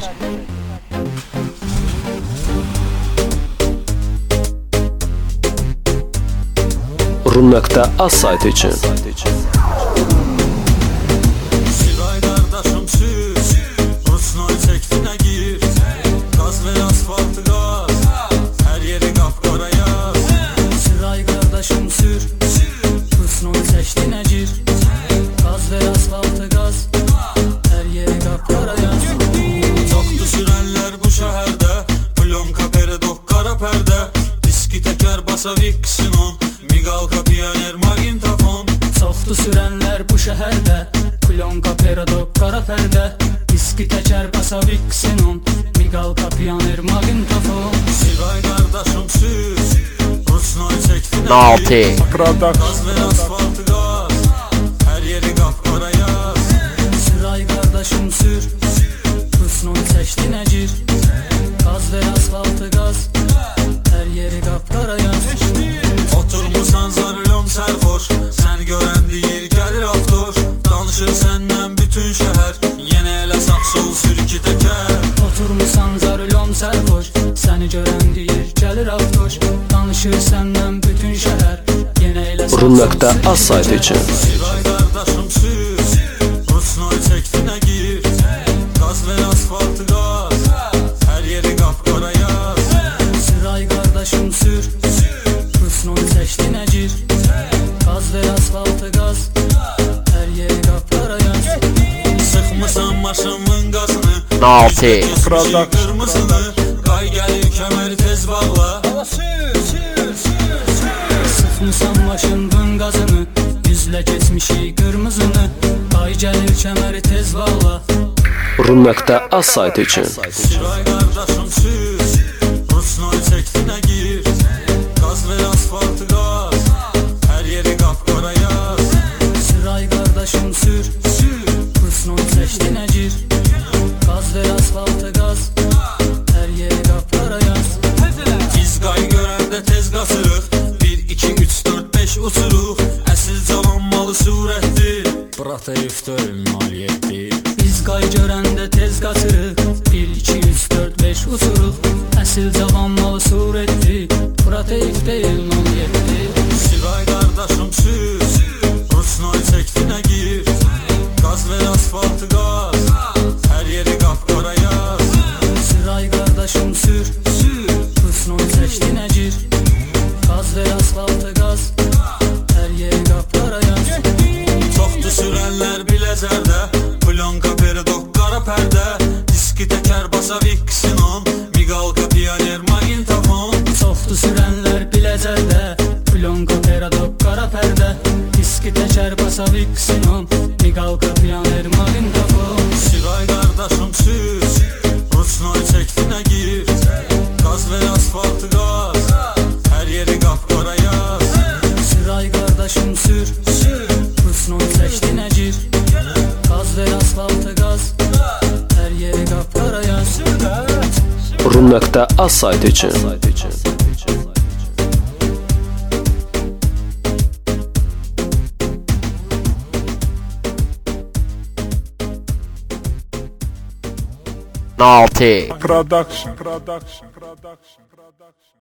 Rum.az sayti için. Viksin-on, Migalka, Pioner, Magintafon. Çoxdu sürənlər bu şəhərdə, Plonka, Peradok, qara pərdə, diski təkər, basa Viksin-on, Migalka, Pioner, Magintafon. Siray qardaşım sür, Rusnoy çəkdi Nalti Gaz ver asfaltı gaz, hər yeri qapqara yaz. Siray qardaşım sür, Rusnoy çəkdi nəcir, Gaz ver asfaltı gaz, hər yeri qapqara yaz. Oturmusan zarılom sərxoş, sən görən deyir gəlir avtoş. Danışır səndən bütün şəhər, yenə elə sağ sol sürki təkər. Oturmusan zarılom sərxoş, səni görən deyir gəlir avtoş. Danışır səndən bütün şəhər, yenə elə sağ sol Rum.az sayti için. Siray qardaşım sür, Rusnoy çəkdi nə gir, Gaz ver asfaltı gaz, hər yeri qapqara yaz. Siray qardaşım sür, Rusnoy çəkdi nəcir, Gaz ver asfaltı gaz, hər yeri qapqara yaz. Sıxmısan maşınımın qazını, Nalti qırmızını, qay gəlir kəməri tez bağla. Sıxmısan maşının qazını, yüzlə keçmişik qırmızını, qay gəlir kəməri tez bağla. Rum.az sayti için. Siray qardaşım sür, Rusnoy çəkdi nə gir, Gaz ver asfaltı gaz, hər yeri qapqara yaz. Siray qardaşım sür, Rusnoy çəkdi nəcir, Gaz ver asfaltı gaz, hər yeri qapqara yaz. Biz qay görəndə tez qaçırıq, 1, 2, 3, 4, 5 uçuruq. Əsil cavanmalı surətdir, Bratayev deyil nailiyyətdir. Biz qay görəndə tez qaçırıq, 1, 2, 3, 4, 5 uçuruq. Əsil cavanmalı surətdir, Bratayev deyil nailiyyətdir. Siray qardaşım sür, Rusnoy çəkdi nə gir, Gaz ver asfaltı gaz, hər yeri qapqara yaz. Siray qardaşım sür, Rusnoy çəkdi nəcir, Gaz ver asfaltı gaz, hər yeri qapqara yaz. Çoxdu sürənlər Biləcərdə, Plonka, Peradok, qara pərdə, diski təkər, basa Viksin-on, Migalka, Pioner, Magintafon. Çoxdu sürənlər Biləcərdə, Plonka, Peradok, qara pərdə, diski təkər, basa Viksin-on, Migalka, Pioner, Magintafon. Siray qardaşım sür, Rusnoy çəkdi nə gir, Gaz ver asfaltı gaz, hər yeri qapqara yaz. Siray qardaşım sür, Rusnoy çəkdi nəcir, Gaz ver asfaltı gaz, hər yeri qapqara yaz. Rum.az sayti için. Nalti Production.